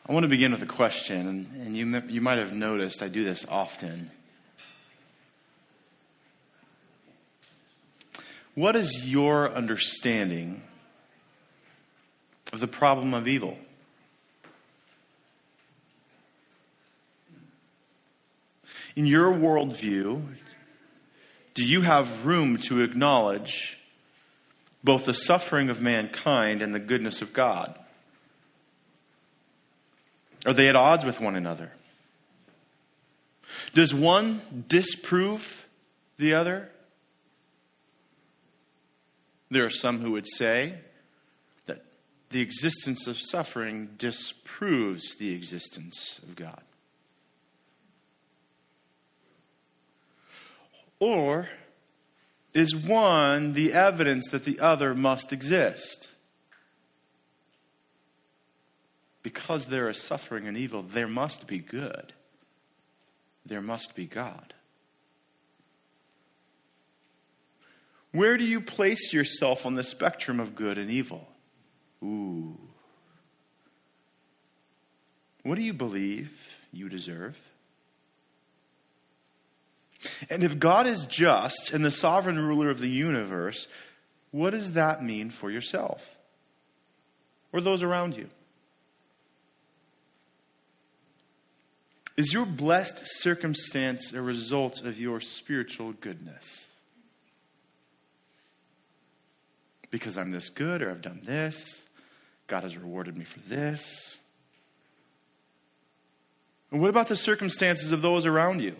I want to begin with a question, and you might have noticed I do this often. What is your understanding of the problem of evil? In your worldview, do you have room to acknowledge both the suffering of mankind and the goodness of God? Are they at odds with one another? Does one disprove the other? There are some who would say that the existence of suffering disproves the existence of God. Or is one the evidence that the other must exist? Because there is suffering and evil, there must be good. There must be God. Where do you place yourself on the spectrum of good and evil? Ooh. What do you believe you deserve? And if God is just and the sovereign ruler of the universe, what does that mean for yourself or those around you? Is your blessed circumstance a result of your spiritual goodness? Because I'm this good, or I've done this, God has rewarded me for this. And what about the circumstances of those around you?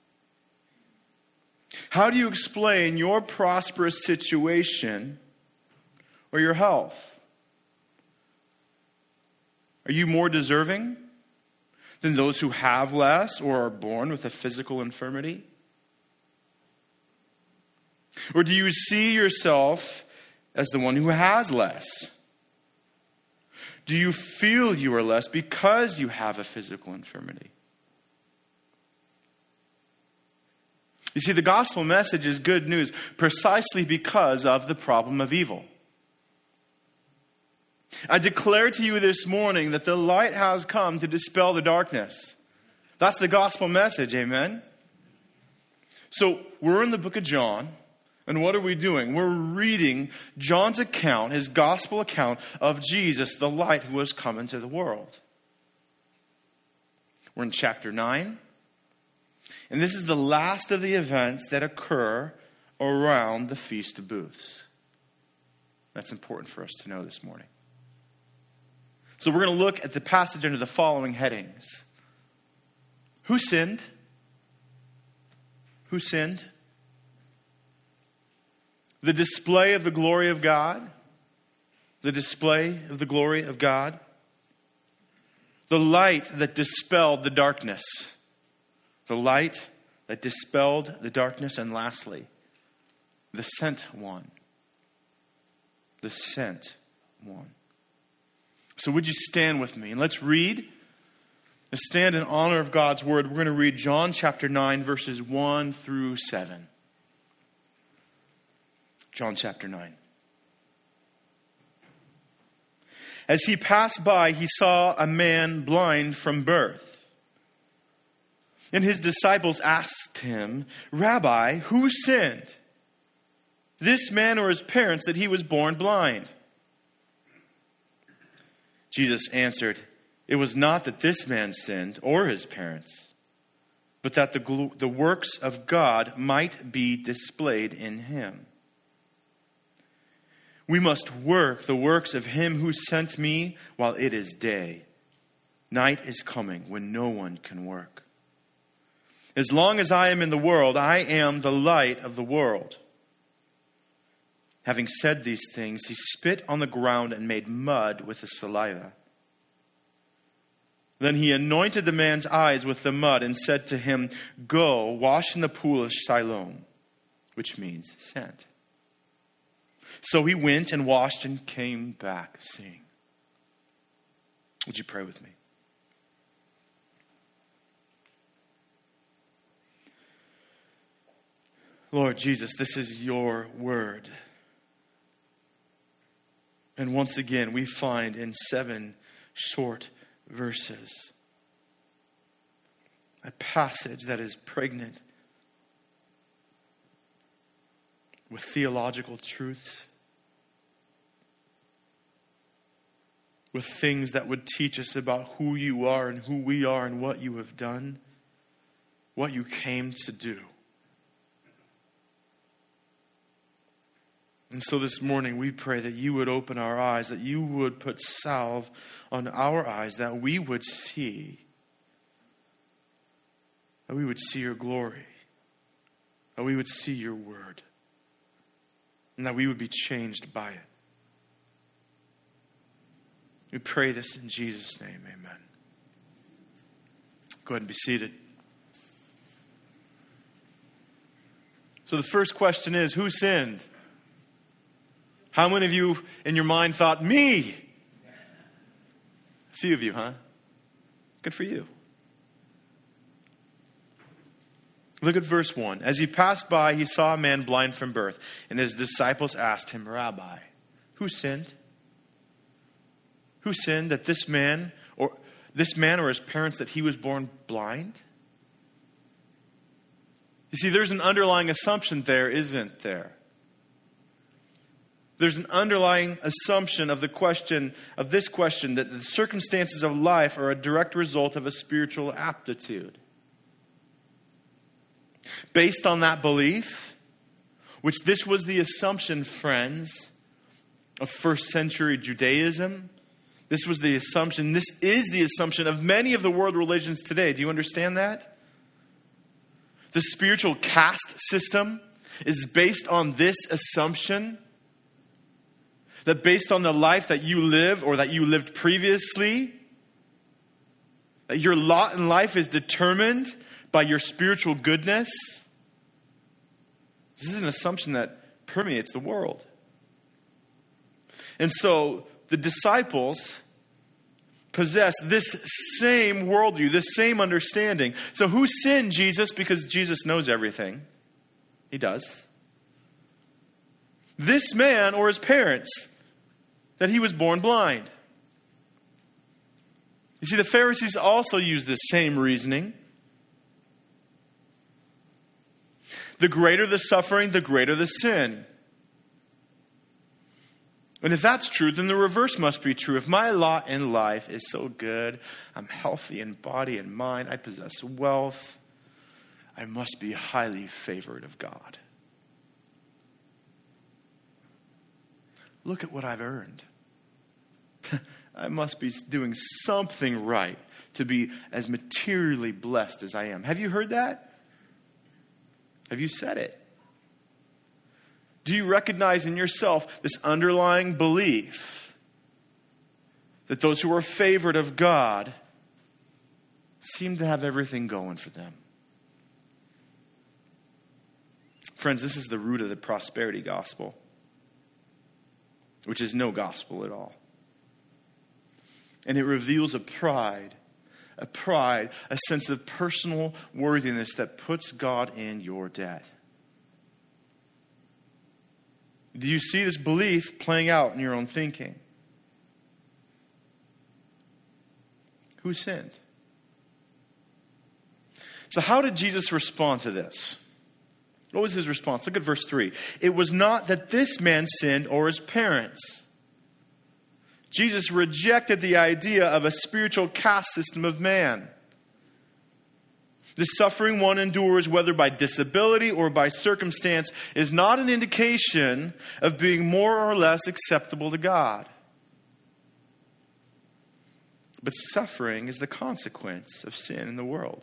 How do you explain your prosperous situation or your health? Are you more deserving than those who have less or are born with a physical infirmity? Or do you see yourself as the one who has less? Do you feel you are less because you have a physical infirmity? You see, the gospel message is good news precisely because of the problem of evil. I declare to you this morning that the light has come to dispel the darkness. That's the gospel message, amen? So we're in the book of John, and what are we doing? We're reading John's account, his gospel account of Jesus, the light who has come into the world. We're in chapter 9, and this is the last of the events that occur around the Feast of Booths. That's important for us to know this morning. So we're going to look at the passage under the following headings. Who sinned? Who sinned? The display of the glory of God. The display of the glory of God. The light that dispelled the darkness. The light that dispelled the darkness. And lastly, the sent one. The sent one. So would you stand with me? And let's read. Let's stand in honor of God's word. We're going to read John chapter 9, verses 1 through 7. John chapter 9. As he passed by, he saw a man blind from birth. And his disciples asked him, "Rabbi, who sinned, this man or his parents, that he was born blind?" Jesus answered, "It was not that this man sinned or his parents, but that the works of God might be displayed in him. We must work the works of him who sent me while it is day. Night is coming when no one can work. As long as I am in the world, I am the light of the world." Having said these things, he spit on the ground and made mud with the saliva. Then he anointed the man's eyes with the mud and said to him, "Go, wash in the pool of Siloam," which means sent. So he went and washed and came back seeing. Would you pray with me? Lord Jesus, this is your word. And once again, we find in 7 short verses. A passage that is pregnant with theological truths, with things that would teach us about who you are and who we are and what you have done, what you came to do. And so this morning we pray that you would open our eyes, that you would put salve on our eyes, that we would see your glory, that we would see your word, and that we would be changed by it. We pray this in Jesus' name, amen. Go ahead and be seated. So the first question is, who sinned? How many of you in your mind thought, me? A few of you, huh? Good for you. Look at verse 1. As he passed by, he saw a man blind from birth, and his disciples asked him, Rabbi, who sinned? Who sinned that this man or his parents, that he was born blind? You see, there's an underlying assumption there, isn't there? There's an underlying assumption of this question, that the circumstances of life are a direct result of a spiritual aptitude. Based on that belief, which this was the assumption, friends, of first century Judaism, this is the assumption of many of the world religions today. Do you understand that? The spiritual caste system is based on this assumption, that based on the life that you live or that you lived previously, that your lot in life is determined by your spiritual goodness. This is an assumption that permeates the world. And so the disciples possess this same worldview, this same understanding. So who sinned, Jesus? Because Jesus knows everything. He does. This man or his parents, that he was born blind. You see, the Pharisees also used this same reasoning. The greater the suffering, the greater the sin. And if that's true, then the reverse must be true. If my lot in life is so good, I'm healthy in body and mind, I possess wealth, I must be highly favored of God. Look at what I've earned. I must be doing something right to be as materially blessed as I am. Have you heard that? Have you said it? Do you recognize in yourself this underlying belief that those who are favored of God seem to have everything going for them? Friends, this is the root of the prosperity gospel, which is no gospel at all. And it reveals a pride, a sense of personal worthiness that puts God in your debt. Do you see this belief playing out in your own thinking? Who sinned? So how did Jesus respond to this? What was his response? Look at verse 3. It was not that this man sinned or his parents. Jesus rejected the idea of a spiritual caste system of man. The suffering one endures, whether by disability or by circumstance, is not an indication of being more or less acceptable to God. But suffering is the consequence of sin in the world.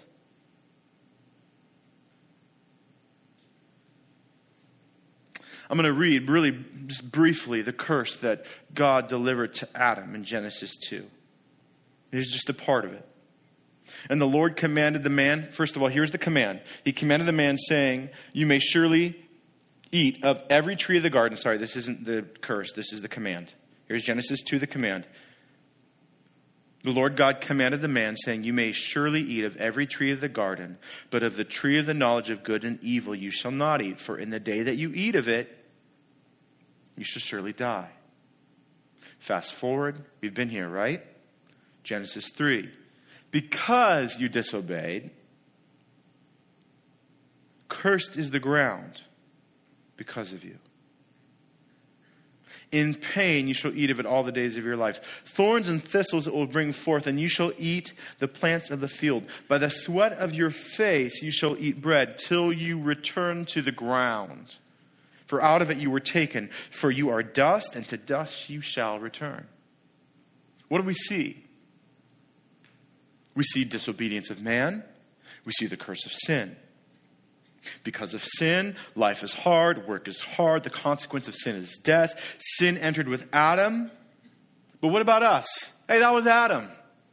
I'm going to read really just briefly the curse that God delivered to Adam in Genesis 2. It is just a part of it. And the Lord commanded the man, first of all, here's the command. He commanded the man saying, you may surely eat of every tree of the garden. Sorry, this isn't the curse, this is the command. Here's Genesis 2, the command. The Lord God commanded the man saying, you may surely eat of every tree of the garden, but of the tree of the knowledge of good and evil you shall not eat, for in the day that you eat of it, you shall surely die. Fast forward, we've been here, right? Genesis 3. Because you disobeyed, cursed is the ground because of you. In pain you shall eat of it all the days of your life. Thorns and thistles it will bring forth, and you shall eat the plants of the field. By the sweat of your face you shall eat bread, till you return to the ground. For out of it you were taken, for you are dust, and to dust you shall return. What do we see? We see disobedience of man. We see the curse of sin. Because of sin, life is hard, work is hard. The consequence of sin is death. Sin entered with Adam. But what about us? Hey, that was Adam.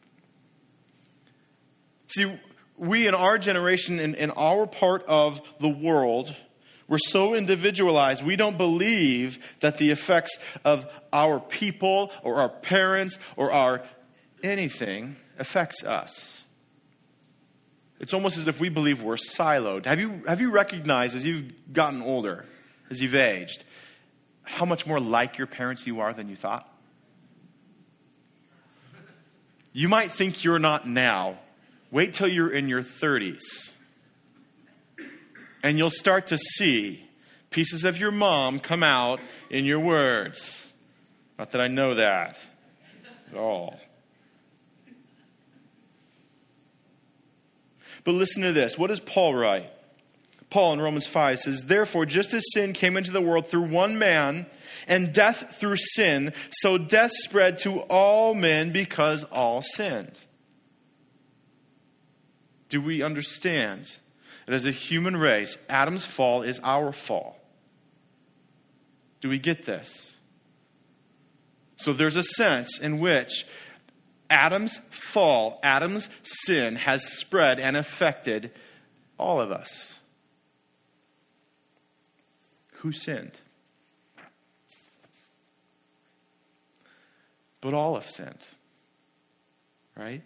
See, we in our generation, in our part of the world, we're so individualized, we don't believe that the effects of our people or our parents or our anything affects us. It's almost as if we believe we're siloed. Have you recognized as you've gotten older, as you've aged, how much more like your parents you are than you thought? You might think you're not now. Wait till you're in your 30s. And you'll start to see pieces of your mom come out in your words. Not that I know that at all. But listen to this. What does Paul write? Paul in Romans 5 says, therefore, just as sin came into the world through one man, and death through sin, so death spread to all men because all sinned. Do we understand that as a human race, Adam's fall is our fall? Do we get this? So there's a sense in which Adam's fall, Adam's sin has spread and affected all of us. Who sinned? But all have sinned. Right?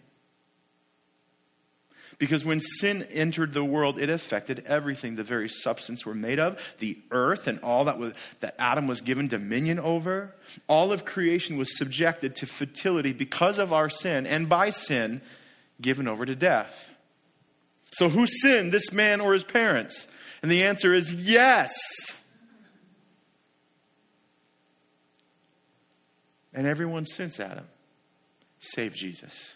Because when sin entered the world, it affected everything the very substance we're made of, the earth and all that Adam was given dominion over. All of creation was subjected to futility because of our sin, and by sin, given over to death. So who sinned, this man or his parents? And the answer is yes. And everyone since Adam, save Jesus.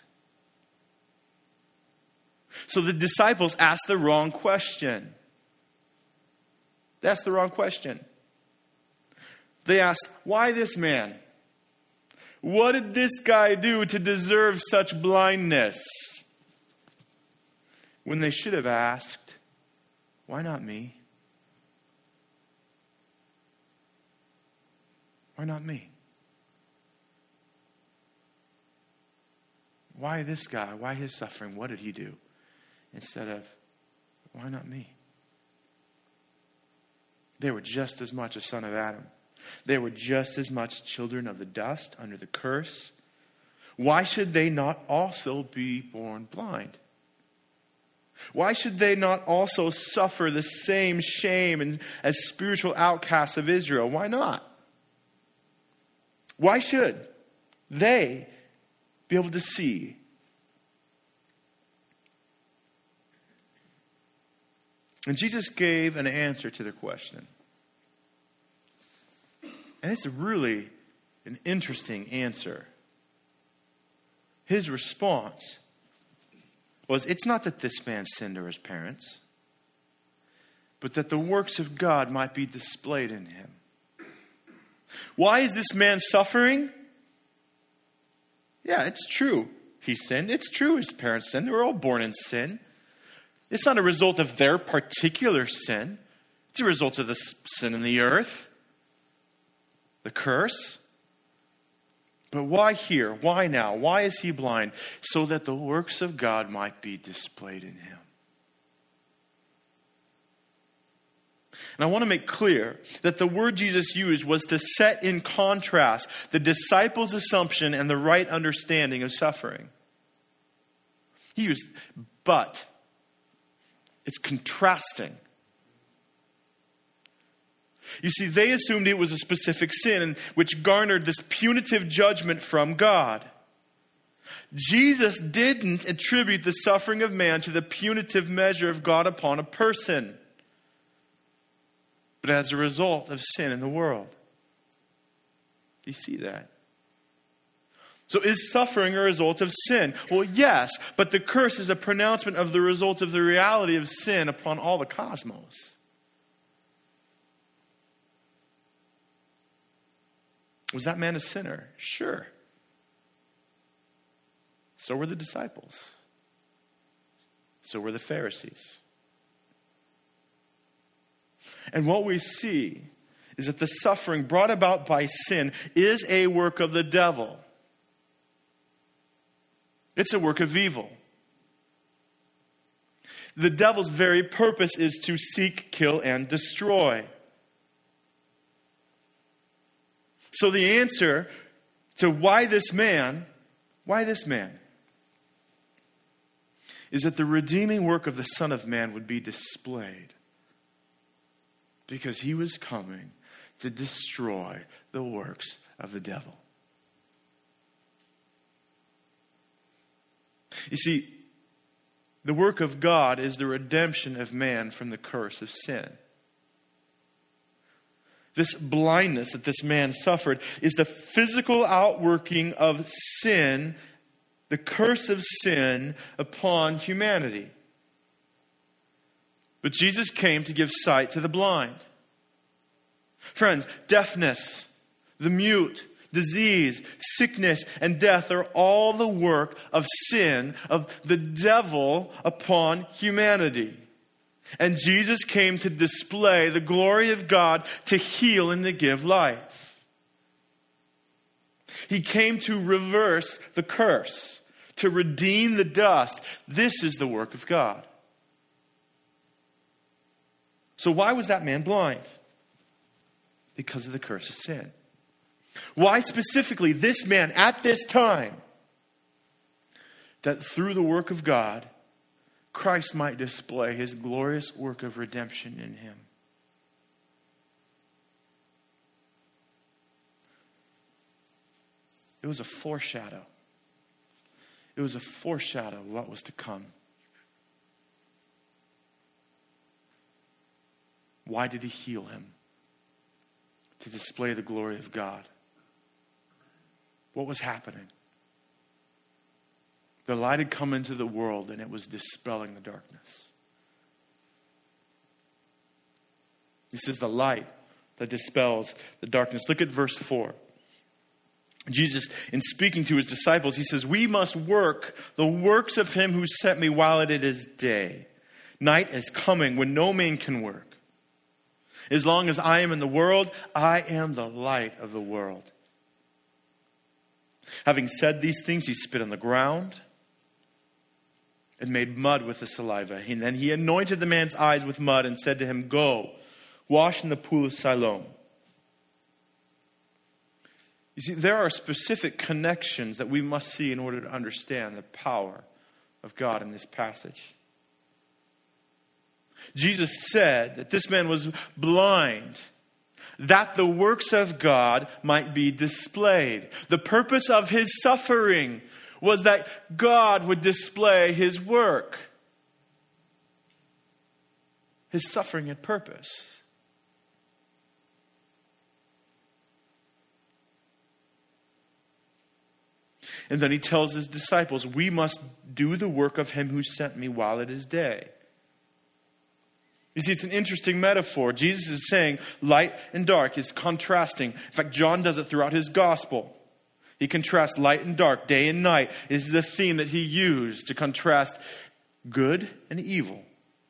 So the disciples asked the wrong question. They asked the wrong question. They asked, why this man? What did this guy do to deserve such blindness? When they should have asked, why not me? Why not me? Why this guy? Why his suffering? What did he do? Instead of, why not me? They were just as much a son of Adam. They were just as much children of the dust under the curse. Why should they not also be born blind? Why should they not also suffer the same shame as spiritual outcasts of Israel? Why not? Why should they be able to see? And Jesus gave an answer to their question. And it's really an interesting answer. His response was, it's not that this man sinned or his parents, but that the works of God might be displayed in him. Why is this man suffering? Yeah, it's true. He sinned. It's true his parents sinned. They were all born in sin. It's not a result of their particular sin. It's a result of the sin in the earth, the curse. But why here? Why now? Why is he blind? So that the works of God might be displayed in him. And I want to make clear that the word Jesus used was to set in contrast the disciples' assumption and the right understanding of suffering. He used but. It's contrasting. You see, they assumed it was a specific sin which garnered this punitive judgment from God. Jesus didn't attribute the suffering of man to the punitive measure of God upon a person, but as a result of sin in the world. Do you see that? So is suffering a result of sin? Well, yes, but the curse is a pronouncement of the result of the reality of sin upon all the cosmos. Was that man a sinner? Sure. So were the disciples. So were the Pharisees. And what we see is that the suffering brought about by sin is a work of the devil. It's a work of evil. The devil's very purpose is to seek, kill, and destroy. So the answer to why this man, is that the redeeming work of the Son of Man would be displayed. Because he was coming to destroy the works of the devil. You see, the work of God is the redemption of man from the curse of sin. This blindness that this man suffered is the physical outworking of sin, the curse of sin upon humanity. But Jesus came to give sight to the blind. Friends, deafness, the mute, disease, sickness, and death are all the work of sin, of the devil upon humanity. And Jesus came to display the glory of God, to heal and to give life. He came to reverse the curse, to redeem the dust. This is the work of God. So why was that man blind? Because of the curse of sin. Why specifically this man at this time? That through the work of God, Christ might display his glorious work of redemption in him. It was a foreshadow. It was a foreshadow of what was to come. Why did he heal him? To display the glory of God. What was happening? The light had come into the world and it was dispelling the darkness. This is the light that dispels the darkness. Look at verse 4. Jesus, in speaking to his disciples, he says, "We must work the works of him who sent me while it is day. Night is coming when no man can work. As long as I am in the world, I am the light of the world." Having said these things, he spit on the ground and made mud with the saliva. And then he anointed the man's eyes with mud and said to him, "Go, wash in the pool of Siloam." You see, there are specific connections that we must see in order to understand the power of God in this passage. Jesus said that this man was blind, that the works of God might be displayed. The purpose of his suffering was that God would display his work. His suffering had purpose. And then he tells his disciples, "We must do the work of him who sent me while it is day." You see, it's an interesting metaphor. Jesus is saying light and dark is contrasting. In fact, John does it throughout his gospel. He contrasts light and dark, day and night. This is the theme that he used to contrast good and evil.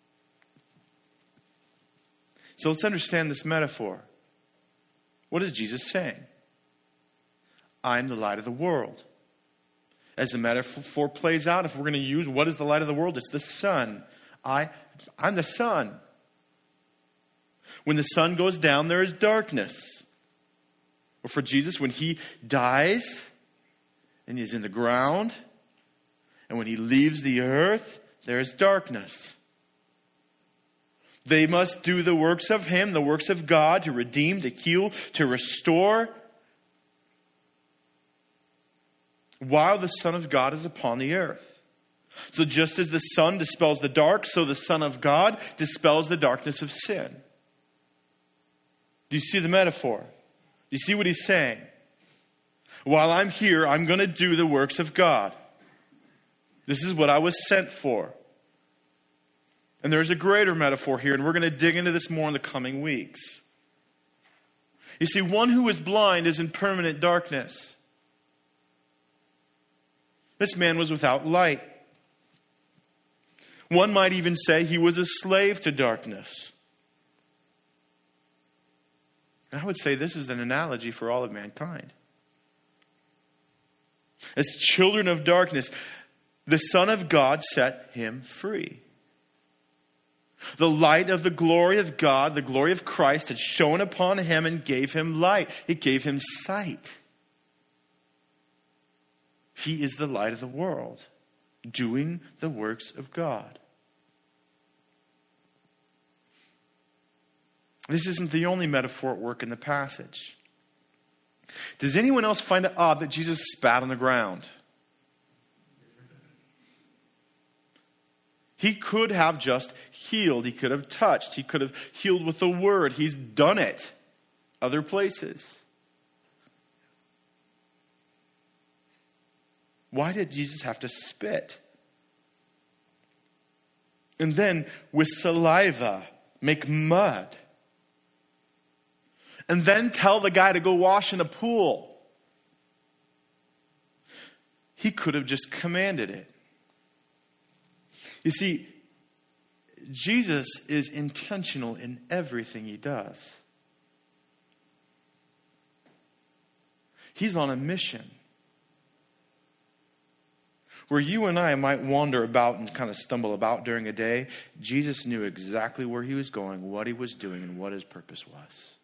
So let's understand this metaphor. What is Jesus saying? I'm the light of the world. As the metaphor plays out, if we're going to use what is the light of the world, it's the sun. I'm the sun. When the sun goes down, there is darkness. Or for Jesus, when he dies and he's in the ground, and when he leaves the earth, there is darkness. They must do the works of him, the works of God, to redeem, to heal, to restore. while the Son of God is upon the earth. So just as the sun dispels the dark, so the Son of God dispels the darkness of sin. Do you see the metaphor? Do you see what he's saying? While I'm here, I'm going to do the works of God. This is what I was sent for. And there's a greater metaphor here, and we're going to dig into this more in the coming weeks. You see, one who is blind is in permanent darkness. This man was without light. One might even say he was a slave to darkness. And I would say this is an analogy for all of mankind. As children of darkness, the Son of God set him free. The light of the glory of God, the glory of Christ, had shone upon him and gave him light. It gave him sight. He is the light of the world, doing the works of God. This isn't the only metaphor at work in the passage. Does anyone else find it odd that Jesus spat on the ground? He could have just healed. He could have touched. He could have healed with the word. He's done it other places. Why did Jesus have to spit? And then with saliva make mud. And then tell the guy to go wash in a pool. He could have just commanded it. You see, Jesus is intentional in everything he does. He's on a mission. Where you and I might wander about and kind of stumble about during a day, Jesus knew exactly where he was going, what he was doing, and what his purpose was.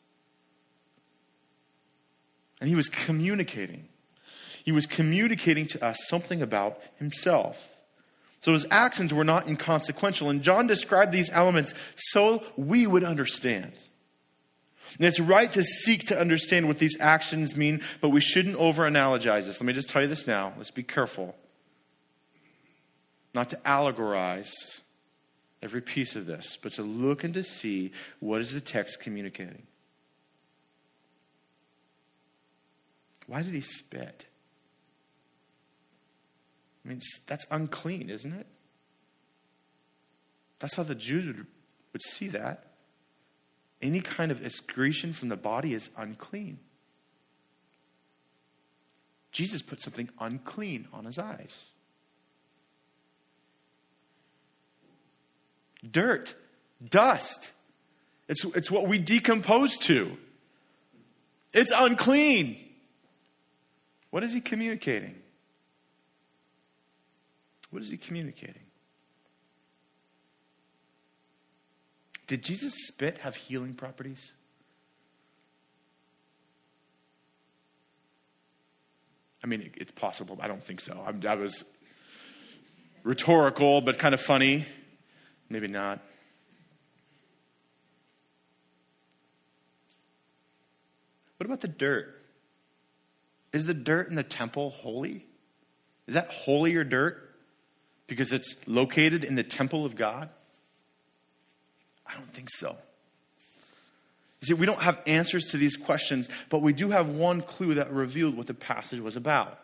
And he was communicating. He was communicating to us something about himself. So his actions were not inconsequential. And John described these elements so we would understand. And it's right to seek to understand what these actions mean, but we shouldn't over-analogize this. Let me just tell you this now. Let's be careful not to allegorize every piece of this, but to look and to see what is the text communicating. Why did he spit? I mean, that's unclean, isn't it? That's how the Jews would see that. Any kind of excretion from the body is unclean. Jesus put something unclean on his eyes. Dirt, dust. It's what we decompose to. It's unclean. What is he communicating? What is he communicating? Did Jesus' spit have healing properties? I mean, it's possible. I don't think so. That was rhetorical, but kind of funny. Maybe not. What about the dirt? Is the dirt in the temple holy? Is that holier dirt because it's located in the temple of God? I don't think so. You see, we don't have answers to these questions, but we do have one clue that revealed what the passage was about.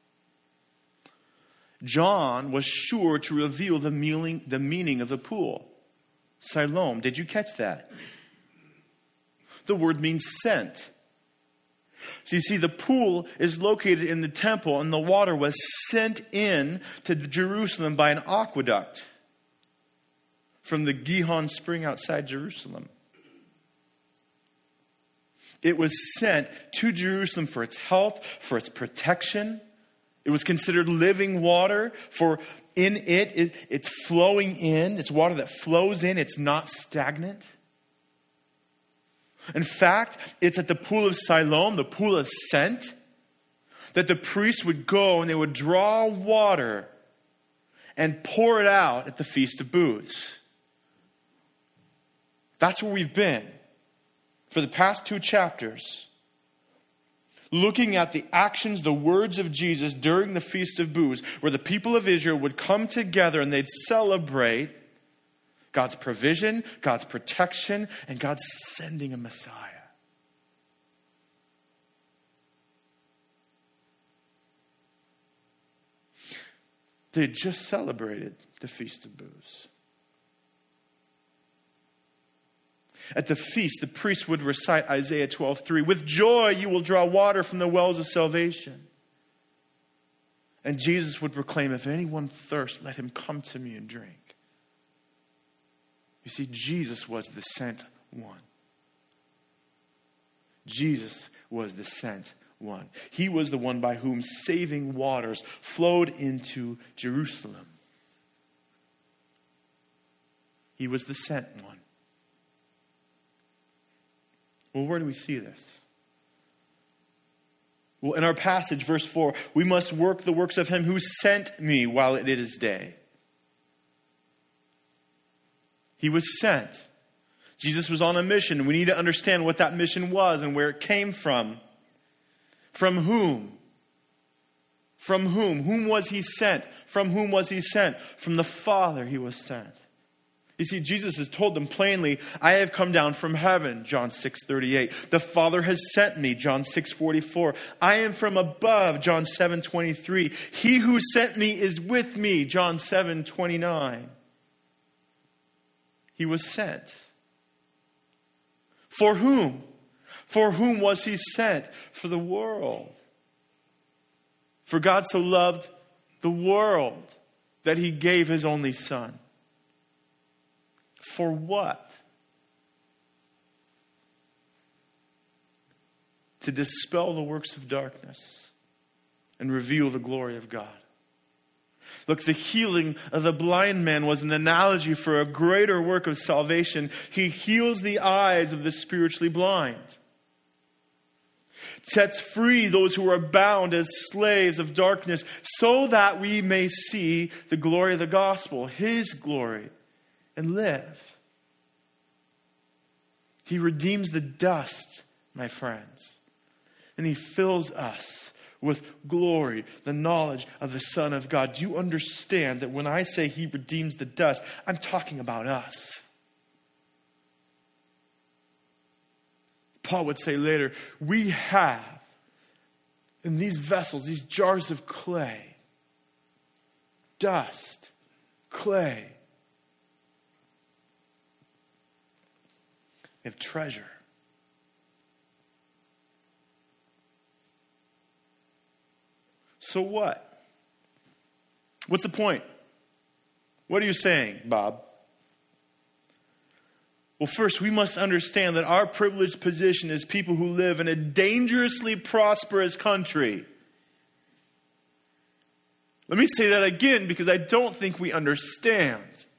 John was sure to reveal the meaning of the pool. Siloam. Did you catch that? The word means sent. So you see, the pool is located in the temple, and the water was sent in to Jerusalem by an aqueduct from the Gihon spring outside Jerusalem. It was sent to Jerusalem for its health, for its protection. It was considered living water, for in it's flowing in. It's water that flows in. It's not stagnant. In fact, it's at the pool of Siloam, the pool of scent, that the priests would go and they would draw water and pour it out at the Feast of Booths. That's where we've been for the past 2 chapters. looking at the actions, the words of Jesus during the Feast of Booths, where the people of Israel would come together and they'd celebrate God's provision, God's protection, and God's sending a Messiah. They had just celebrated the Feast of Booths. At the feast, the priest would recite Isaiah 12:3. With joy you will draw water from the wells of salvation. And Jesus would proclaim, if anyone thirsts, let him come to me and drink. You see, Jesus was the sent one. Jesus was the sent one. He was the one by whom saving waters flowed into Jerusalem. He was the sent one. Well, where do we see this? Well, in our passage, verse 4, we must work the works of him who sent me while it is day. He was sent. Jesus was on a mission. We need to understand what that mission was and where it came from. From whom? From whom? Whom was he sent? From whom was he sent? From the Father he was sent. You see, Jesus has told them plainly, I have come down from heaven, John 6:38. The Father has sent me, John 6:44. I am from above, John 7:23. He who sent me is with me, John 7:29. He was sent. For whom? For whom was he sent? For the world. For God so loved the world that he gave his only Son. For what? To dispel the works of darkness and reveal the glory of God. Look, the healing of the blind man was an analogy for a greater work of salvation. He heals the eyes of the spiritually blind. Sets free those who are bound as slaves of darkness so that we may see the glory of the gospel, his glory, and live. He redeems the dust, my friends, and he fills us with glory, the knowledge of the Son of God. Do you understand that when I say he redeems the dust, I'm talking about us? Paul would say later, we have in these vessels, these jars of clay, dust, clay. We have treasure. So what? What's the point? What are you saying, Bob? Well, first, we must understand that our privileged position as people who live in a dangerously prosperous country. Let me say that again because I don't think we understand.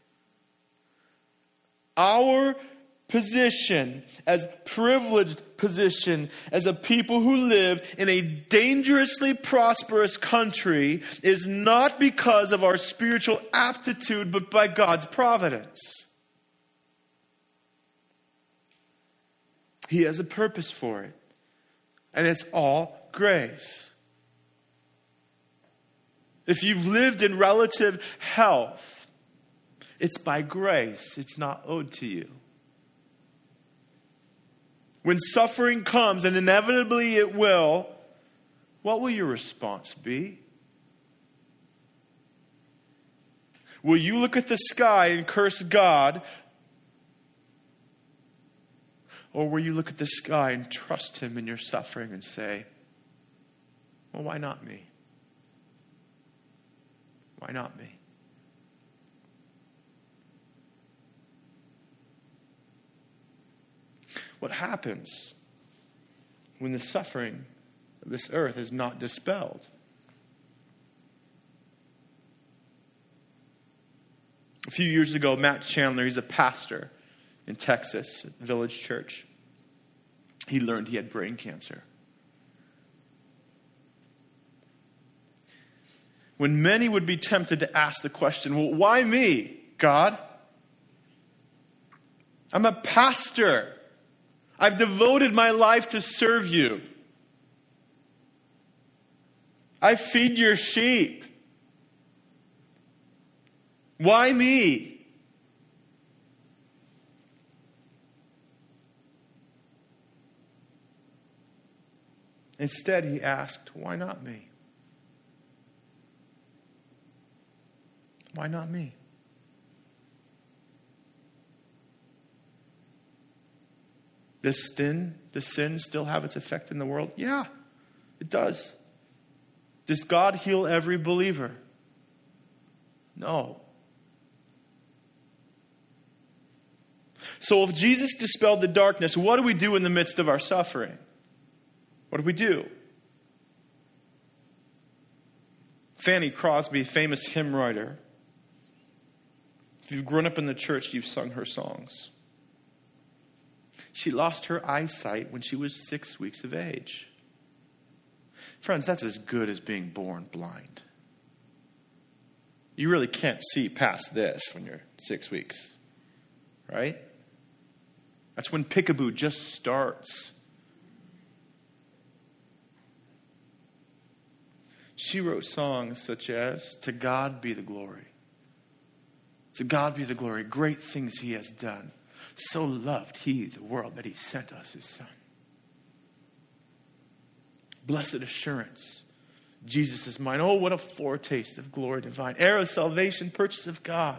Our position, as privileged position, as a people who live in a dangerously prosperous country is not because of our spiritual aptitude, but by God's providence. He has a purpose for it. And it's all grace. If you've lived in relative health, it's by grace. It's not owed to you. When suffering comes, and inevitably it will, what will your response be? Will you look at the sky and curse God? Or will you look at the sky and trust him in your suffering and say, well, why not me? Why not me? What happens when the suffering of this earth is not dispelled? A few years ago, Matt Chandler, he's a pastor in Texas, at Village Church. He learned he had brain cancer. When many would be tempted to ask the question, well, why me, God? I'm a pastor. I've devoted my life to serve you. I feed your sheep. Why me? Instead, he asked, why not me? Why not me? Does sin still have its effect in the world? Yeah, it does. Does God heal every believer? No. So if Jesus dispelled the darkness, what do we do in the midst of our suffering? What do we do? Fanny Crosby, famous hymn writer. If you've grown up in the church, you've sung her songs. She lost her eyesight when she was 6 weeks of age. Friends, that's as good as being born blind. You really can't see past this when you're 6 weeks, right? That's when peekaboo just starts. She wrote songs such as, "To God be the glory. To God be the glory. Great things he has done. So loved he the world that he sent us his son. Blessed assurance, Jesus is mine. Oh, what a foretaste of glory divine. Heir of salvation, purchase of God.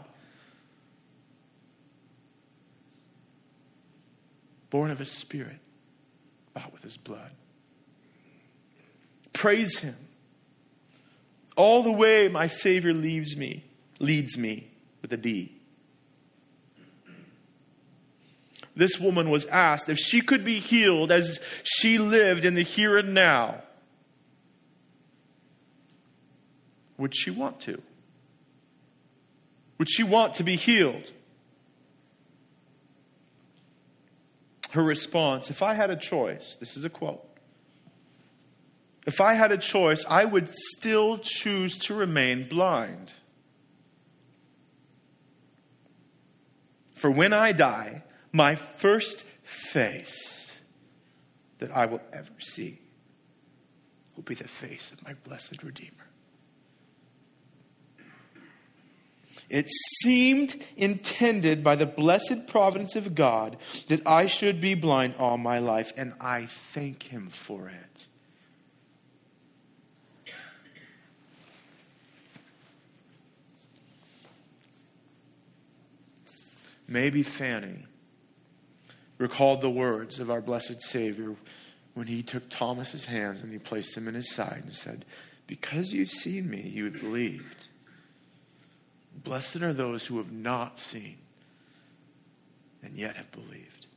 Born of his spirit, bought with his blood. Praise him. All the way my Savior leads me with a D." This woman was asked if she could be healed as she lived in the here and now. Would she want to? Would she want to be healed? Her response, "If I had a choice," this is a quote, "if I had a choice, I would still choose to remain blind. For when I die, my first face that I will ever see will be the face of my blessed Redeemer." It seemed intended by the blessed providence of God that I should be blind all my life, and I thank him for it. Maybe Fanny recalled the words of our blessed Savior when he took Thomas's hands and he placed them in his side and said, "Because you've seen me, you have believed. Blessed are those who have not seen and yet have believed."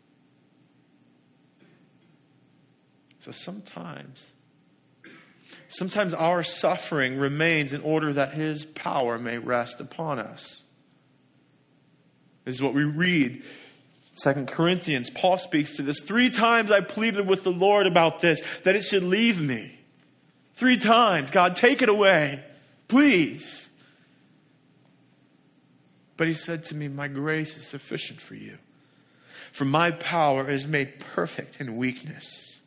So sometimes our suffering remains in order that his power may rest upon us. This is what we read. 2 Corinthians, Paul speaks to this. 3 times I pleaded with the Lord about this, that it should leave me. 3 times, God, take it away, please. But he said to me, "My grace is sufficient for you, for my power is made perfect in weakness."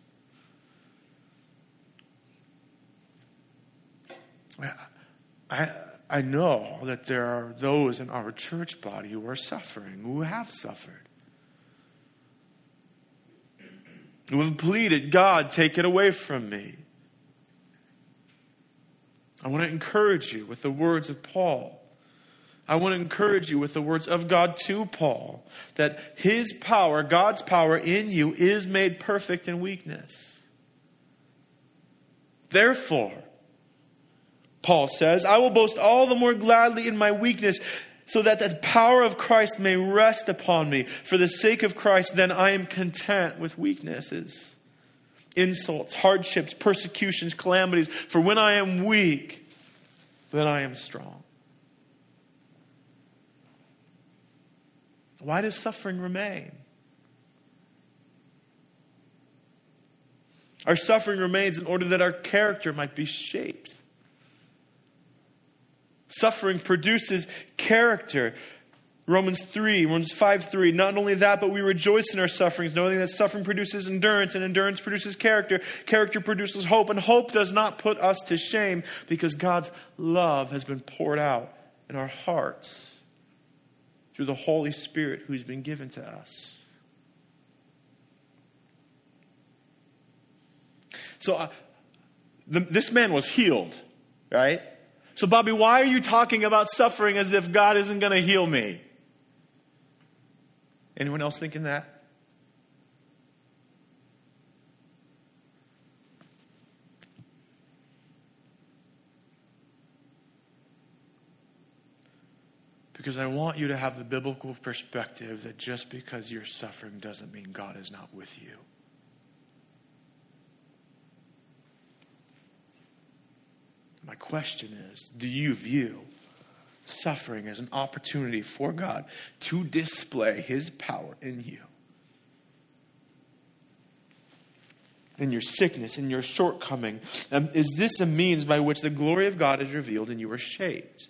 I know that there are those in our church body who are suffering, who have suffered, who have pleaded, "God, take it away from me." I want to encourage you with the words of Paul. I want to encourage you with the words of God to Paul, that his power, God's power in you, is made perfect in weakness. Therefore, Paul says, "I will boast all the more gladly in my weakness, so that the power of Christ may rest upon me. For the sake of Christ, then I am content with weaknesses, insults, hardships, persecutions, calamities. For when I am weak, then I am strong." Why does suffering remain? Our suffering remains in order that our character might be shaped. Suffering produces character. Romans 5:3, not only that, but we rejoice in our sufferings, knowing that suffering produces endurance, and endurance produces character. Character produces hope, and hope does not put us to shame, because God's love has been poured out in our hearts through the Holy Spirit who's been given to us. So this man was healed, right? So Bobby, why are you talking about suffering as if God isn't going to heal me? Anyone else thinking that? Because I want you to have the biblical perspective that just because you're suffering doesn't mean God is not with you. My question is, do you view suffering as an opportunity for God to display His power in you? In your sickness, in your shortcoming? Is this a means by which the glory of God is revealed and you are shaped?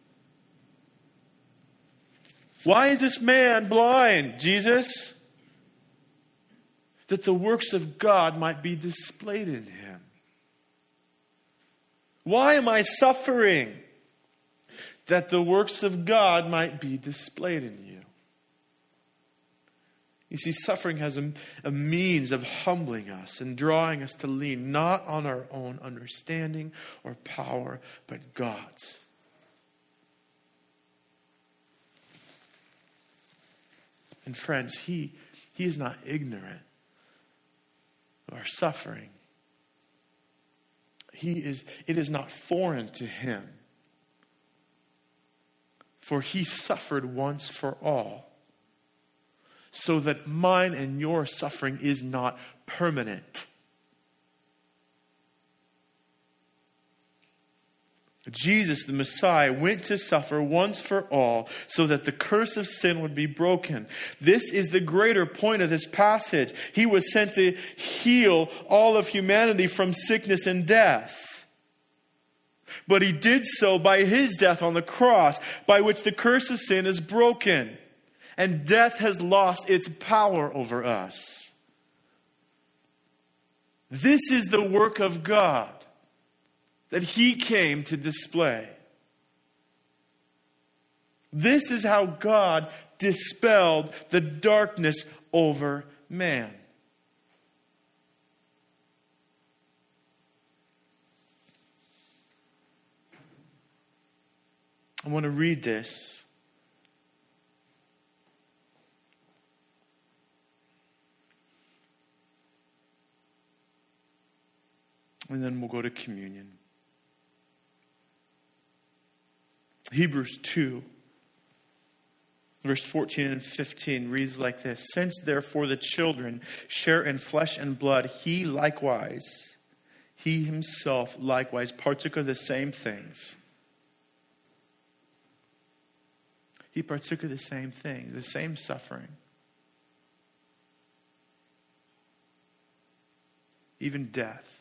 Why is this man blind, Jesus? That the works of God might be displayed in him. Why am I suffering? That the works of God might be displayed in you. You see, suffering has a means of humbling us and drawing us to lean not on our own understanding or power, but God's. And friends, He is not ignorant of our suffering. It is not foreign to Him. For He suffered once for all, so that mine and your suffering is not permanent. Jesus, the Messiah, went to suffer once for all so that the curse of sin would be broken. This is the greater point of this passage. He was sent to heal all of humanity from sickness and death. But He did so by His death on the cross, by which the curse of sin is broken, and death has lost its power over us. This is the work of God that He came to display. This is how God dispelled the darkness over man. I want to read this. And then we'll go to communion. Hebrews 2, verse 14 and 15 reads like this. Since therefore the children share in flesh and blood, he himself likewise partook of the same things. He partook of the same things, the same suffering. Even death.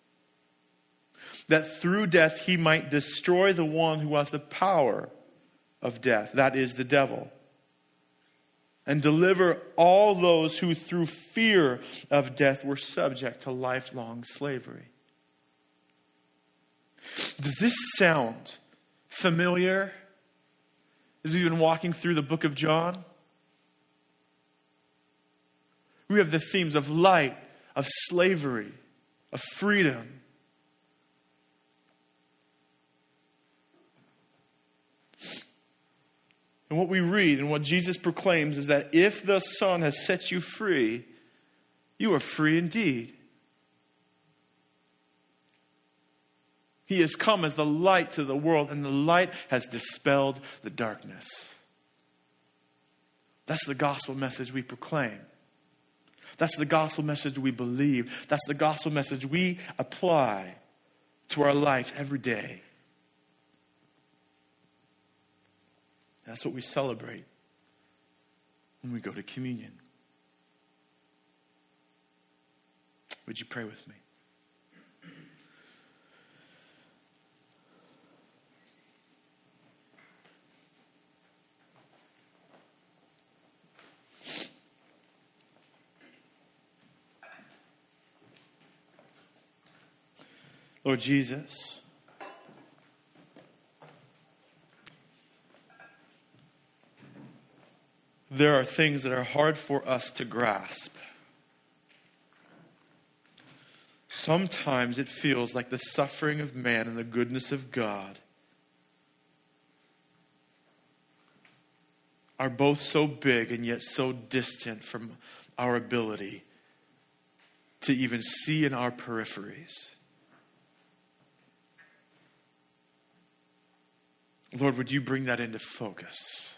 That through death he might destroy the one who has the power of death, that is, the devil, and deliver all those who through fear of death were subject to lifelong slavery. Does this sound familiar as we've been walking through the book of John? We have the themes of light, of slavery, of freedom. And what we read and what Jesus proclaims is that if the Son has set you free, you are free indeed. He has come as the light to the world, and the light has dispelled the darkness. That's the gospel message we proclaim. That's the gospel message we believe. That's the gospel message we apply to our life every day. That's what we celebrate when we go to communion. Would you pray with me? Lord Jesus, there are things that are hard for us to grasp. Sometimes it feels like the suffering of man and the goodness of God are both so big and yet so distant from our ability to even see in our peripheries. Lord, would you bring that into focus?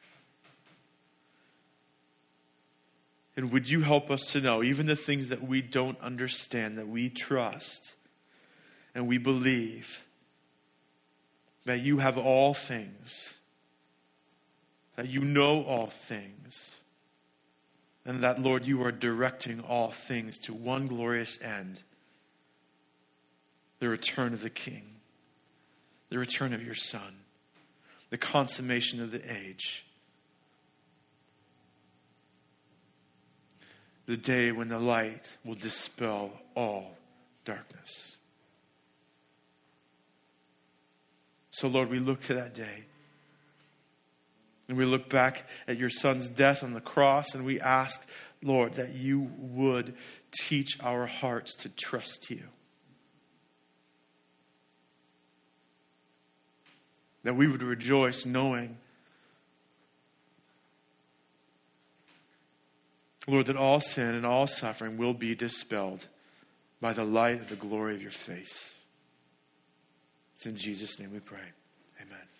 And would you help us to know, even the things that we don't understand, that we trust and we believe that you have all things, that you know all things, and that, Lord, you are directing all things to one glorious end, the return of the King, the return of your Son, the consummation of the age, the day when the light will dispel all darkness. So, Lord, we look to that day. And we look back at your Son's death on the cross, and we ask, Lord, that you would teach our hearts to trust you. That we would rejoice knowing, Lord, that all sin and all suffering will be dispelled by the light of the glory of your face. It's in Jesus' name we pray. Amen.